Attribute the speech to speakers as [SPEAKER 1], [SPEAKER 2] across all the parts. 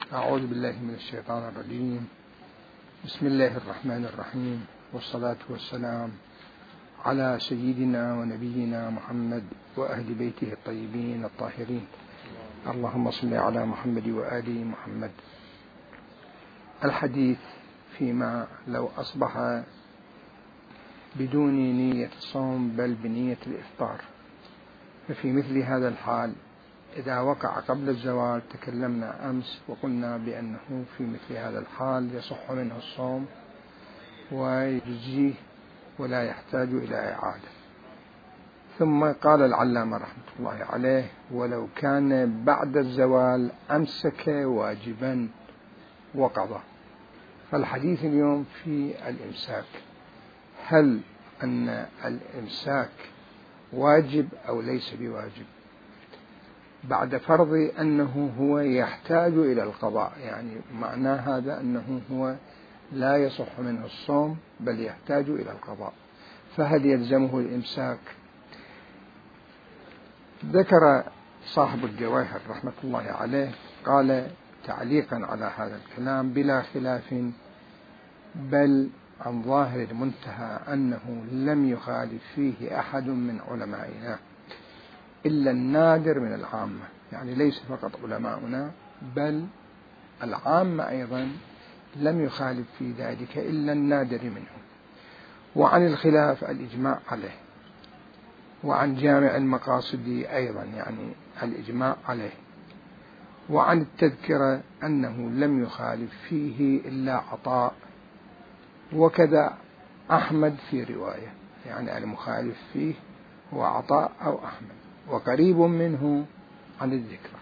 [SPEAKER 1] أعوذ بالله من الشيطان الرجيم. بسم الله الرحمن الرحيم، والصلاة والسلام على سيدنا ونبينا محمد وأهل بيته الطيبين الطاهرين. اللهم صل على محمد وآل محمد. الحديث فيما لو أصبح بدون نية الصوم بل بنية الإفطار. ففي مثل هذا الحال إذا وقع قبل الزوال تكلمنا أمس وقلنا بأنه في مثل هذا الحال يصح منه الصوم ويجزيه ولا يحتاج إلى إعادة. ثم قال العلامة رحمة الله عليه: ولو كان بعد الزوال أمسك واجبا وقضى. فالحديث اليوم في الإمساك، هل أن الإمساك واجب أو ليس بواجب بعد فرض أنه هو يحتاج إلى القضاء؟ يعني معنى هذا أنه هو لا يصح منه الصوم بل يحتاج إلى القضاء، فهل يلزمه الإمساك؟ ذكر صاحب الجواهر رحمة الله عليه قال تعليقا على هذا الكلام: بلا خلاف بل عن ظاهر المنتهى أنه لم يخالف فيه أحد من علمائنا إلا النادر من العامة، يعني ليس فقط علماؤنا بل العامة أيضا لم يخالف في ذلك إلا النادر منهم. وعن الخلاف الإجماع عليه، وعن جامع المقاصد أيضا يعني الإجماع عليه، وعن التذكرة أنه لم يخالف فيه إلا عطاء، وكذا أحمد في رواية، يعني المخالف فيه هو عطاء أو أحمد وقريب منه عن الذكرى.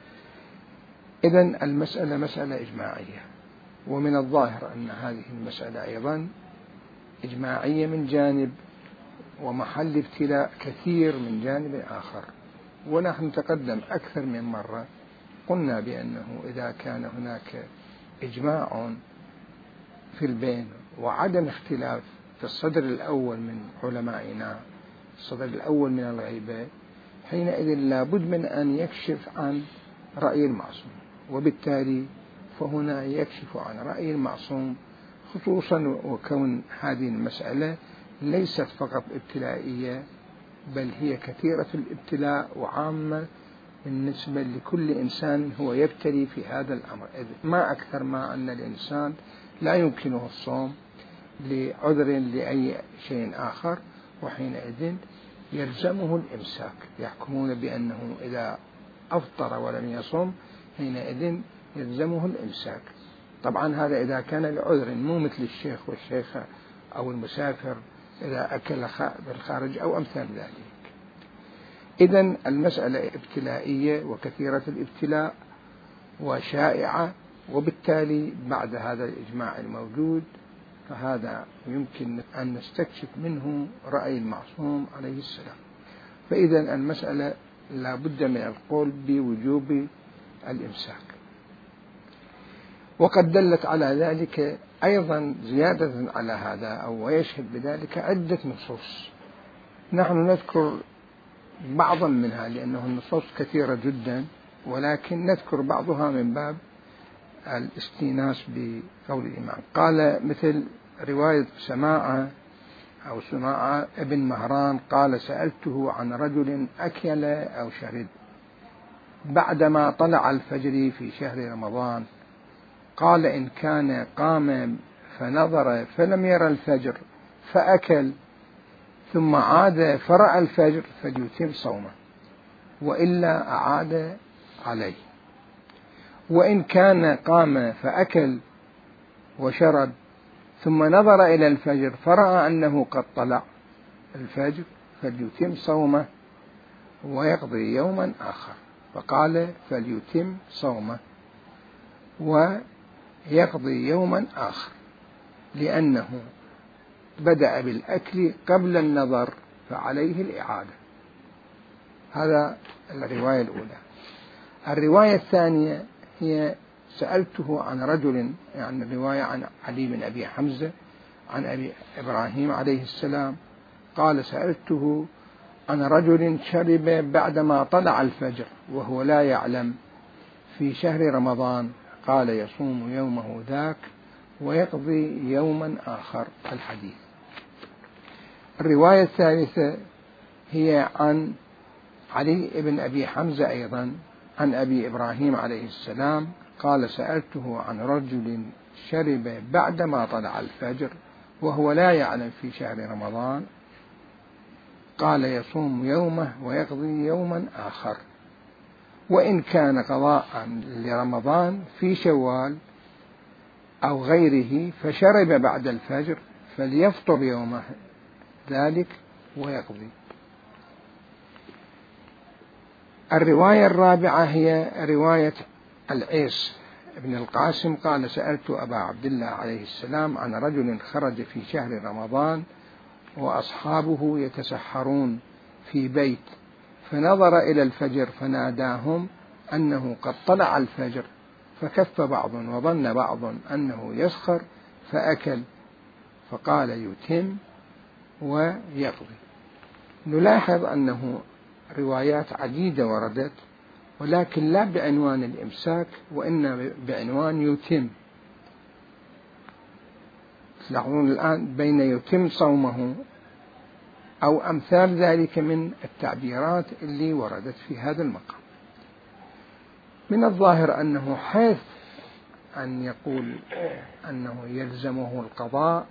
[SPEAKER 1] إذن المسألة مسألة إجماعية، ومن الظاهر أن هذه المسألة أيضا إجماعية من جانب ومحل ابتلاء كثير من جانب آخر. ونحن تقدم أكثر من مرة قلنا بأنه إذا كان هناك إجماع في البين وعدم اختلاف في الصدر الأول من علمائنا، الصدر الأول من الغيبة، حينئذ لابد من أن يكشف عن رأي المعصوم، وبالتالي فهنا يكشف عن رأي المعصوم، خصوصا وكون هذه المسألة ليست فقط ابتلائية بل هي كثيرة الابتلاء وعامة بالنسبة لكل إنسان هو يبتلي في هذا الأمر. ما أكثر ما أن الإنسان لا يمكنه الصوم لعذر لأي شيء آخر، وحينئذ يلزمه الإمساك. يحكمون بأنه إذا أفطر ولم يصم حينئذ يلزمه الإمساك. طبعا هذا إذا كان لعذر، مو مثل الشيخ والشيخة أو المسافر إذا أكل بالخارج أو أمثال ذلك. إذن المسألة ابتلائية وكثيرة الابتلاء وشائعة، وبالتالي بعد هذا الإجماع الموجود فهذا يمكن أن نستكشف منه رأي المعصوم عليه السلام. فإذا المسألة لا بد من القول بوجوب الإمساك. وقد دلت على ذلك أيضا زيادة على هذا أو ويشهد بذلك عدة نصوص. نحن نذكر بعضا منها لأنه النصوص كثيرة جدا، ولكن نذكر بعضها من باب الاستئناس بقول الإمام. قال مثل رواية سماعة ابن مهران قال: سألته عن رجل أكل أو شرب بعدما طلع الفجر في شهر رمضان، قال: إن كان قام فنظر فلم ير الفجر فأكل ثم عاد فرأى الفجر فليتم صومه، وإلا أعاد عليه. وإن كان قام فأكل وشرب ثم نظر إلى الفجر فرأى أنه قد طلع الفجر فليتم صومه ويقضي يوما آخر. فقال: فليتم صومه ويقضي يوما آخر، لأنه بدأ بالأكل قبل النظر فعليه الإعادة. هذا الرواية الأولى. الرواية الثانية هي: سألته عن رجل، يعني الرواية عن علي بن أبي حمزة عن أبي إبراهيم عليه السلام قال: سألته عن رجل شرب بعدما طلع الفجر وهو لا يعلم في شهر رمضان، قال يصوم يومه ذاك ويقضي يوما آخر. الحديث. الرواية الثالثة هي عن علي بن أبي حمزة أيضا عن أبي إبراهيم عليه السلام قال سألته عن رجل شرب بعدما طلع الفجر وهو لا يعلم في شهر رمضان، قال يصوم يومه ويقضي يوما آخر، وإن كان قضاء لرمضان في شوال أو غيره فشرب بعد الفجر فليفطر يومه ذلك ويقضي. الرواية الرابعة هي رواية العيس ابن القاسم قال سألت أبا عبد الله عليه السلام عن رجل خرج في شهر رمضان وأصحابه يتسحرون في بيت، فنظر إلى الفجر فناداهم أنه قد طلع الفجر، فكف بعض وظن بعض أنه يسخر فأكل، فقال يتم ويقضي. نلاحظ أنه روايات عديدة وردت، ولكن لا بعنوان الإمساك وإنما بعنوان يتم. تلاحظون الآن بين يتم صومه أو أمثال ذلك من التعبيرات اللي وردت في هذا المقام. من الظاهر أنه حيث أن يقول أنه يلزمه القضاء،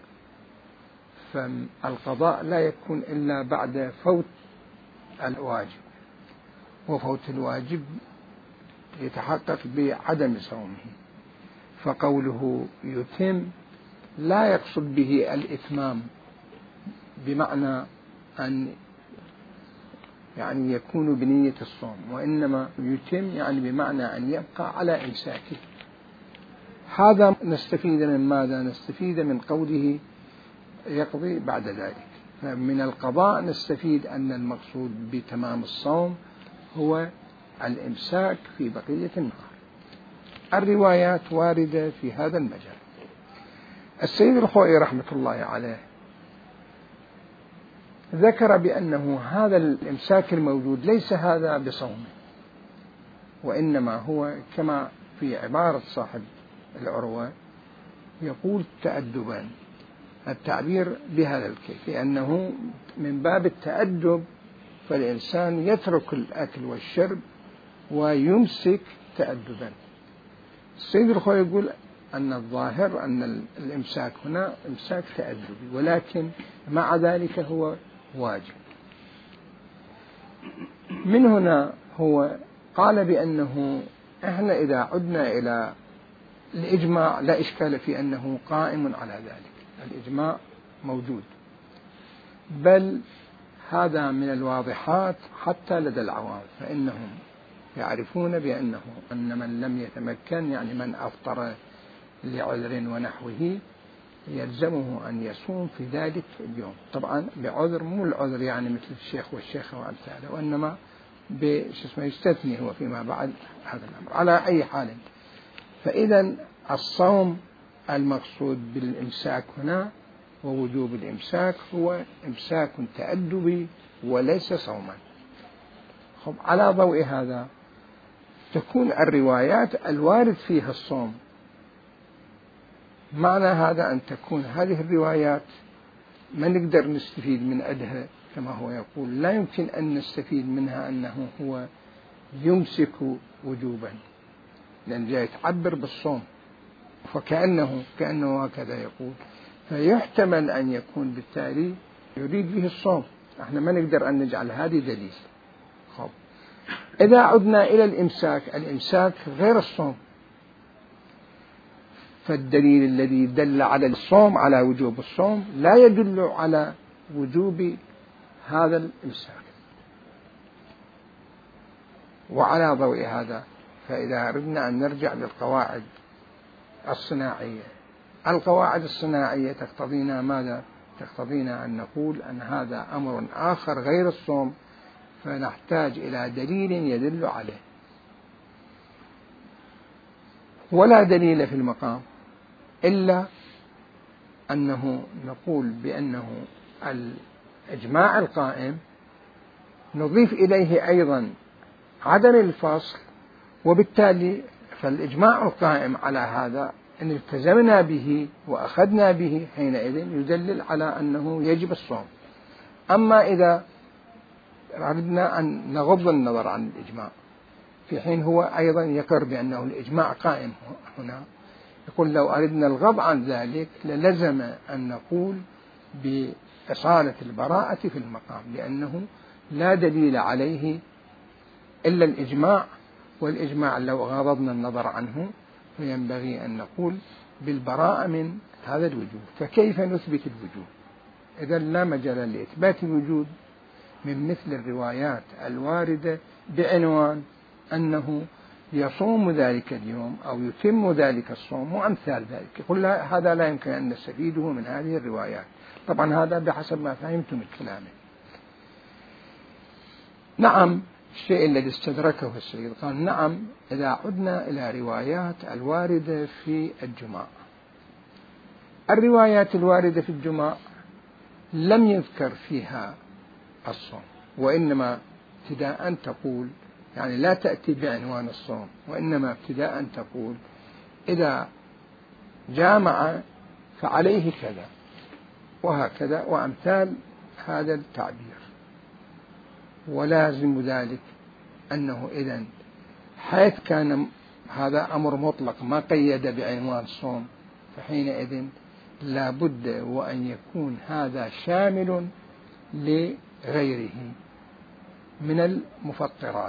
[SPEAKER 1] فالقضاء لا يكون إلا بعد فوت الواجب، وفوت الواجب يتحقق بعدم صومه، فقوله يتم لا يقصد به الإتمام بمعنى أن يعني يكون بنية الصوم، وإنما يتم يعني بمعنى أن يبقى على إمساكه. هذا نستفيد من ماذا؟ نستفيد من قوله يقضي بعد ذلك. فمن القضاء نستفيد أن المقصود بتمام الصوم هو الإمساك في بقية النهار. الروايات واردة في هذا المجال. السيد الخوئي رحمة الله عليه ذكر بأنه هذا الإمساك الموجود ليس هذا بصوم، وإنما هو كما في عبارة صاحب العروة يقول تأدبا، التعبير بهذا الكيف، لأنه من باب التأدب فالإنسان يترك الأكل والشرب ويمسك تأدبا. السيد الخوئي يقول أن الظاهر أن الإمساك هنا إمساك تأدبي، ولكن مع ذلك هو واجب. من هنا هو قال بأنه إحنا إذا عدنا إلى الإجماع لا إشكال في أنه قائم على ذلك، الإجماع موجود، بل هذا من الواضحات حتى لدى العوام، فإنهم يعرفون بأنه أن من لم يتمكن يعني من أفطر لعذر ونحوه يلزمه أن يصوم في ذلك اليوم، طبعا بعذر مو العذر يعني مثل الشيخ والشيخة وأمثاله، وإنما يستثني هو فيما بعد هذا الأمر. على أي حال، فإذا الصوم المقصود بالإمساك هنا ووجوب الإمساك هو إمساك تأدبي وليس صوما. على ضوء هذا تكون الروايات الوارد فيها الصوم، معنى هذا أن تكون هذه الروايات ما نقدر نستفيد من عندها كما هو يقول، لا يمكن أن نستفيد منها أنه هو يمسك وجوبا، لأن جاء يتعبر بالصوم، كأنه هكذا يقول، فيحتمل أن يكون بالتالي يريد به الصوم. احنا ما نقدر أن نجعل هذه دليل. إذا عدنا إلى الإمساك غير الصوم، فالدليل الذي دل على الصوم على وجوب الصوم لا يدل على وجوب هذا الإمساك. وعلى ضوء هذا فإذا أردنا أن نرجع للقواعد الصناعية، القواعد الصناعية تقتضينا ماذا؟ تقتضينا أن نقول أن هذا أمر آخر غير الصوم، فنحتاج إلى دليل يدل عليه، ولا دليل في المقام إلا أنه نقول بأنه الإجماع القائم نضيف إليه أيضا عدم الفصل، وبالتالي فالإجماع القائم على هذا إن التزمنا به وأخذنا به حينئذ يدلل على أنه يجب الصوم. أما إذا أردنا أن نغض النظر عن الإجماع في حين هو أيضا يقر بأنه الإجماع قائم هنا، يقول لو أردنا الغض عن ذلك للزم أن نقول بإصالة البراءة في المقام، لأنه لا دليل عليه إلا الإجماع، والإجماع لو غضضنا النظر عنه فينبغي أن نقول بالبراءة من هذا الوجود. فكيف نثبت الوجود؟ إذا لا مجال لإثبات الوجود من مثل الروايات الواردة بعنوان أنه يصوم ذلك اليوم أو يتم ذلك الصوم وأمثال ذلك. يقول هذا لا يمكن أن نستفيده من هذه الروايات. طبعا هذا بحسب ما فهمتم من كلامه. نعم، الشيء الذي استدركه السيد قال نعم إذا عدنا إلى روايات الواردة في الجماع، الروايات الواردة في الجماع لم يذكر فيها الصوم، وإنما ابتداء تقول يعني لا تأتي بعنوان الصوم، وإنما ابتداء تقول إذا جامع فعليه كذا وهكذا وأمثال هذا التعبير. ولازم ذلك أنه إذن حيث كان هذا أمر مطلق ما قيد بعنوان الصوم، فحينئذ لا بد وأن يكون هذا شامل لغيره من المفطرات،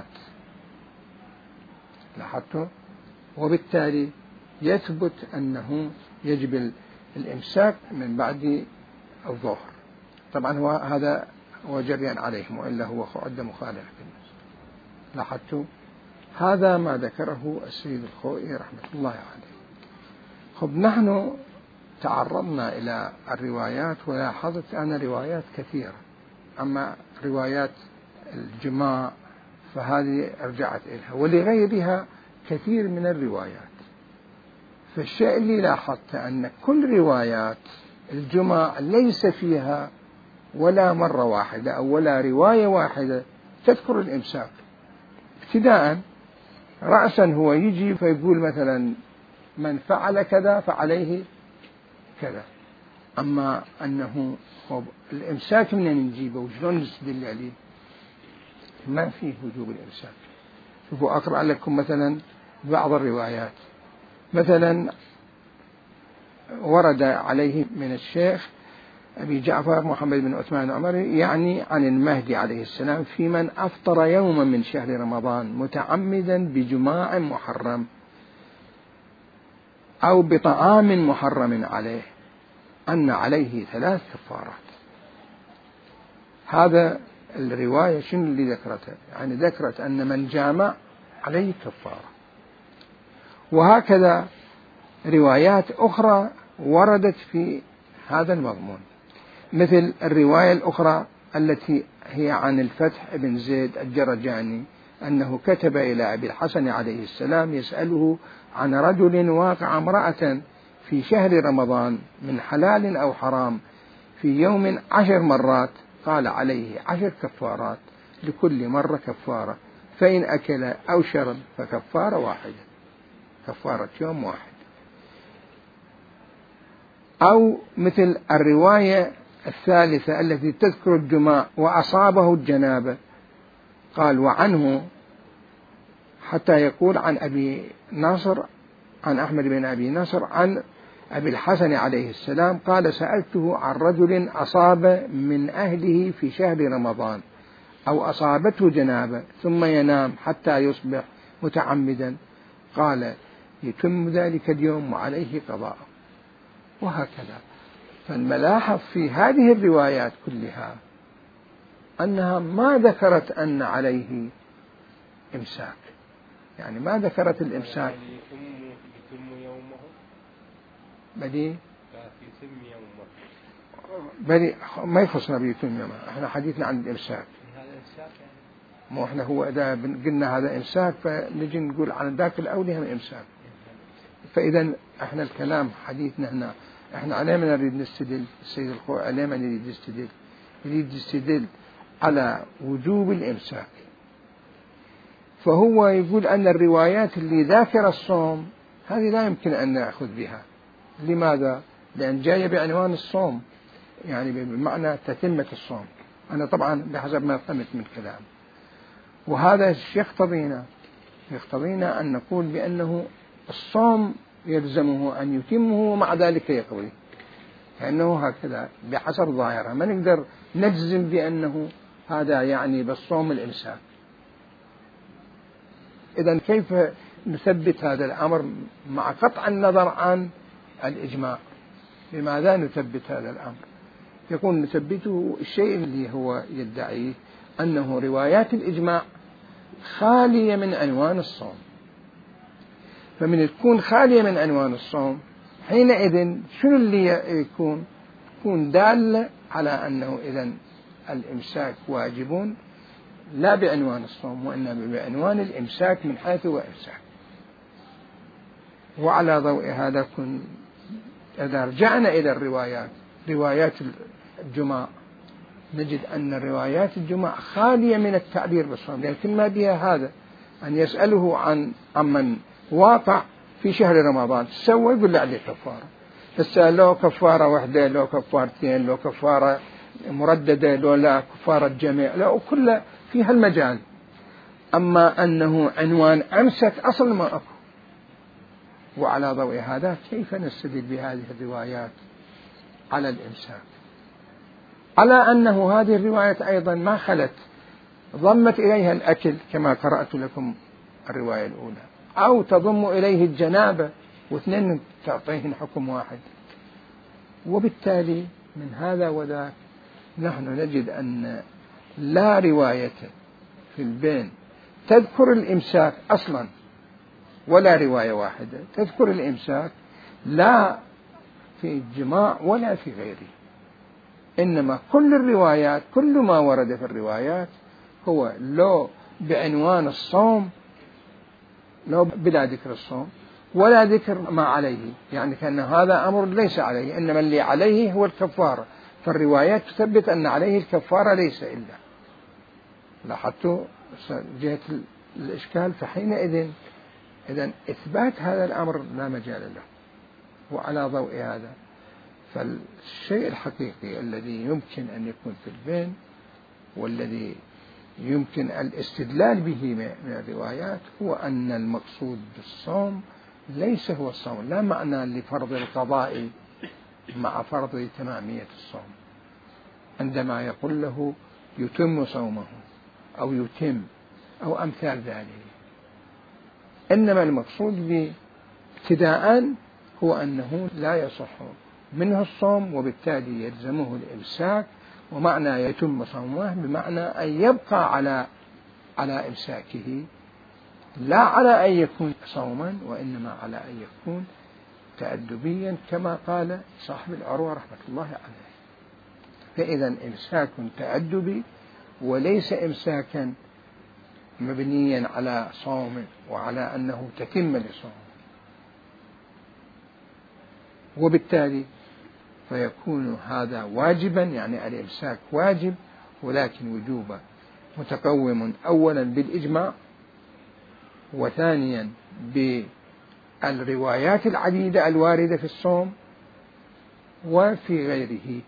[SPEAKER 1] لاحظتوا؟ وبالتالي يثبت أنه يجب الإمساك من بعد الظهر. طبعا هو هذا هو جريان عليهم، وإلا هو عد مخالفة بالنسبة. لاحظتوا؟ هذا ما ذكره السيد الخوئي رحمة الله عليه. خب نحن تعرضنا إلى الروايات ولاحظت أن روايات كثيرة، أما روايات الجماع فهذه رجعت إليها ولغيرها كثير من الروايات. فالشيء اللي لاحظت أن كل روايات الجماع ليس فيها ولا مرة واحدة أو ولا رواية واحدة تذكر الإمساك. ابتداء رأسا هو يجي فيقول مثلا من فعل كذا فعليه كذا، أما أنه الإمساك من نجيبه وشلون نستدل عليه؟ ما فيه وجوب الإمساك. شوفوا أقرأ لكم مثلا بعض الروايات. مثلا ورد عليه من الشيخ أبي جعفر محمد بن عثمان العمري يعني عن المهدي عليه السلام في من أفطر يوما من شهر رمضان متعمدا بجماع محرم أو بطعام محرم عليه أن عليه 3 كفارات. هذا الرواية شنو اللي ذكرتها؟ يعني ذكرت أن من جامع عليه كفارة. وهكذا روايات أخرى وردت في هذا المضمون، مثل الرواية الأخرى التي هي عن الفتح بن زيد الجرجاني أنه كتب إلى أبي الحسن عليه السلام يسأله عن رجل واقع امرأة في شهر رمضان من حلال أو حرام في يوم 10 مرات، قال عليه 10 كفارات لكل مرة كفارة، فإن أكل أو شرب فكفارة واحدة، كفارة يوم واحد. أو مثل الرواية الثالثة التي تذكر الجماع وأصابه الجنابة، قال وعنه حتى يقول عن أبي ناصر عن أحمد بن أبي ناصر عن أبي الحسن عليه السلام قال سألته عن رجل أصاب من أهله في شهر رمضان أو أصابته جنابة ثم ينام حتى يصبح متعمدا، قال يتم ذلك اليوم وعليه قضاء. وهكذا. فالملاحظ في هذه الروايات كلها أنها ما ذكرت أن عليه إمساك، يعني ما ذكرت الإمساك. بدي ما يخصنا بيتم يومه، احنا حديثنا عن الإمساك. مو احنا هو إذا قلنا هذا إمساك فنجي نقول عن ذاك الأولى هم إمساك. فإذا احنا الكلام حديثنا هنا احنا عليه من نريد نستدل، السيد الخوئي عليه من يريد يستدل على وجوب الإمساك. فهو يقول أن الروايات اللي ذاكر الصوم هذه لا يمكن أن نأخذ بها. لماذا؟ لأن جاية بعنوان الصوم، يعني بمعنى تتمة الصوم. أنا طبعا بحسب ما فهمت من كلام، وهذا يقتضينا أن نقول بأنه الصوم يلزمه أن يتمه ومع ذلك يقضي، كأنه هكذا بحسب ظاهرها. ما نقدر نجزم بأنه هذا يعني بالصوم الإمساك. إذن كيف نثبت هذا الأمر مع قطع النظر عن الإجماع؟ لماذا نثبت هذا الأمر؟ يكون نثبته الشيء اللي هو يدعيه أنه روايات الإجماع خالية من عنوان الصوم. فمن تكون خالية من عنوان الصوم حينئذ شنو اللي يكون دال على أنه إذن الإمساك واجب لا بعنوان الصوم وإنما بعنوان الإمساك من حيث هو إمساك. وعلى ضوء هذا إذا رجعنا إلى روايات الجماع نجد أن روايات الجماع خالية من التعبير بالصوم، لكن ما بها هذا أن يسأله عمن واقع في شهر رمضان سوى يقول له عليه كفارة، تسأل له كفارة واحدة، له كفارتين، له كفارة مرددة، له لا كفارة جميع، لا كل في هالمجال. أما أنه عنوان أمسك أصل ما أكو. وعلى ضوء هذا كيف نستدل بهذه الروايات على الإمساك؟ على أنه هذه الروايات أيضا ما خلت، ضمت إليها الأكل كما قرأت لكم الرواية الأولى، أو تضم إليه الجنابة، واثنين تعطيهن حكم واحد. وبالتالي من هذا وذاك نحن نجد أن لا رواية في البين تذكر الإمساك أصلا، ولا رواية واحدة تذكر الإمساك لا في الجماع ولا في غيره. إنما كل الروايات، كل ما ورد في الروايات هو لو بعنوان الصوم، لو بلا ذكر الصوم ولا ذكر ما عليه، يعني كأن هذا أمر ليس عليه، إنما اللي عليه هو الكفارة. فالروايات تثبت أن عليه الكفارة ليس إلا. لاحظتوا جهة الإشكال؟ فحينئذ إذن إثبات هذا الأمر لا مجال له. وعلى ضوء هذا فالشيء الحقيقي الذي يمكن أن يكون في البين والذي يمكن الاستدلال به من الروايات هو أن المقصود بالصوم ليس هو الصوم، لا معنى لفرض القضاء مع فرض تمامية الصوم، عندما يقول له يتم صومه أو يتم أو أمثال ذلك. إنما المقصود ابتداء هو أنه لا يصح منه الصوم، وبالتالي يلزمه الإمساك. ومعنى يتم صومه بمعنى أن يبقى على إمساكه، لا على أن يكون صوما، وإنما على أن يكون تأدبيا كما قال صاحب العروة رحمة الله عليه. فإذا إمساك تأدبي وليس إمساكا مبنيا على صوم وعلى أنه تتم لصوم. وبالتالي فيكون هذا واجبا، يعني الإمساك واجب، ولكن وجوبا متقوم أولا بالإجماع، وثانيا بالروايات العديدة الواردة في الصوم وفي غيره.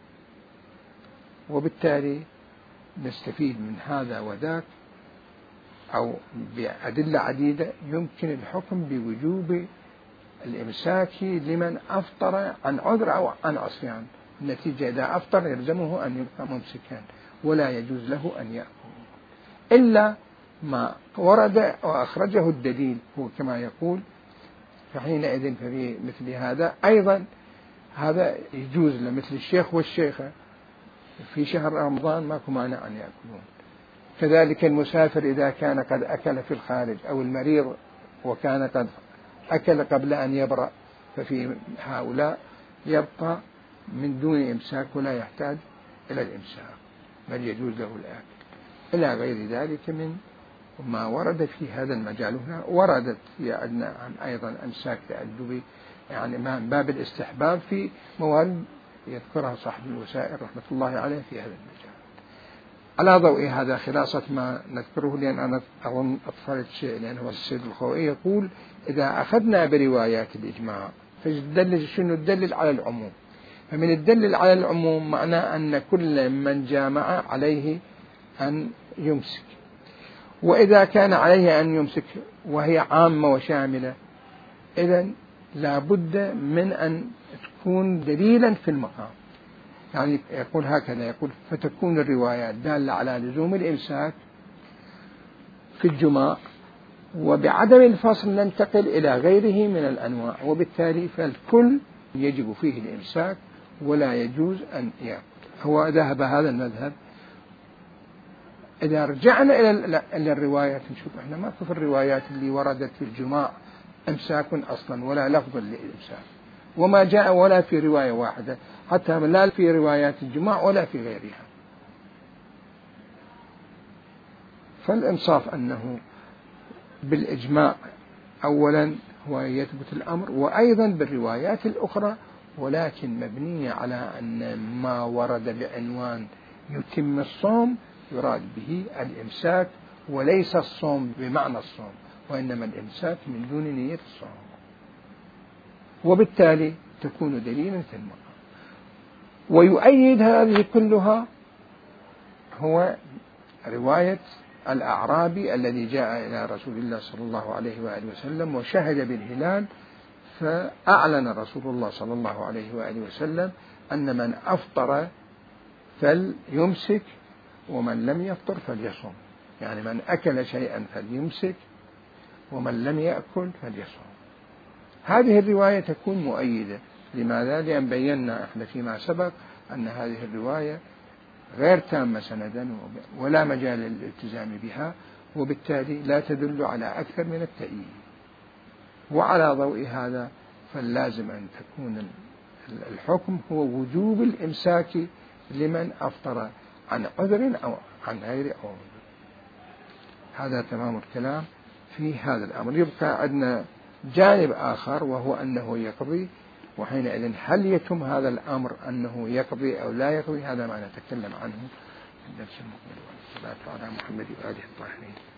[SPEAKER 1] وبالتالي نستفيد من هذا وذاك أو بأدلة عديدة يمكن الحكم بوجوب الإمساك لمن أفطر عن عذر أو عن عصيان. النتيجة إذا أفطر يلزمه أن يبقى ممسكا ولا يجوز له أن يأكل إلا ما ورد وأخرجه الدليل، هو كما يقول. فحينئذ في مثل هذا أيضا هذا يجوز لمثل الشيخ والشيخة في شهر رمضان ماكو مانع أن يأكلون. كذلك المسافر إذا كان قد أكل في الخارج، أو المريض وكان قد أكل قبل أن يبرأ، ففي هؤلاء يبقى من دون إمساك ولا يحتاج إلى الإمساك، بل يجوز له الأكل، إلى غير ذلك من ما ورد في هذا المجال. هنا وردت عندنا أيضا أمساك تأدبي، يعني من باب الاستحباب في موارد يذكرها صاحب الوسائل رحمة الله عليه في هذا المجال. على ضوء هذا خلاصة ما نذكره، لأن أنا أظن أطفلت شيء، لأنه السيد الخوئي يقول إذا أخذنا بروايات الإجماع فدلل شنو؟ الدلل على العموم. فمن الدلل على العموم معناه أن كل من جامع عليه أن يمسك، وإذا كان عليه أن يمسك وهي عامة وشاملة إذن لا بد من أن تكون دليلا في المقام. يعني يقول هكذا، يقول فتكون الروايات دالة على لزوم الإمساك في الجماع، وبعدم الفصل ننتقل إلى غيره من الأنواع، وبالتالي فالكل يجب فيه الإمساك ولا يجوز أن يأكل. هو ذهب هذا المذهب. إذا رجعنا إلى الروايات نشوف إحنا ما في الروايات اللي وردت في الجماع إمساك أصلا ولا لفظ للإمساك، وما جاء ولا في رواية واحدة، حتى لا في روايات الجماع ولا في غيرها. فالإنصاف أنه بالإجماع أولا هو يثبت الأمر، وأيضا بالروايات الأخرى، ولكن مبنية على أن ما ورد بعنوان يتم الصوم يراد به الإمساك، وليس الصوم بمعنى الصوم، وإنما الإمساك من دون نية الصوم، وبالتالي تكون دليلا في المقام. ويؤيد هذه كلها هو رواية الأعرابي الذي جاء إلى رسول الله صلى الله عليه وآله وسلم وشهد بالهلال، فأعلن رسول الله صلى الله عليه وآله وسلم أن من أفطر فليمسك ومن لم يفطر فليصوم، يعني من أكل شيئا فليمسك ومن لم يأكل فليصوم. هذه الرواية تكون مؤيدة. لماذا؟ لأن بينا إحنا فيما سبق أن هذه الرواية غير تامة سندا ولا مجال للالتزام بها، وبالتالي لا تدل على أكثر من التأييد. وعلى ضوء هذا فاللازم أن تكون الحكم هو وجوب الإمساك لمن أفطر عن عذر أو عن غير عذر. هذا تمام الكلام في هذا الأمر. يبقى عندنا جانب آخر وهو أنه يقضي، وحينئذ هل يتم هذا الأمر أنه يقضي أو لا يقضي؟ هذا ما نتكلم عنه في الدرس المقبل. والصلاة على محمد وآله الطاهرين.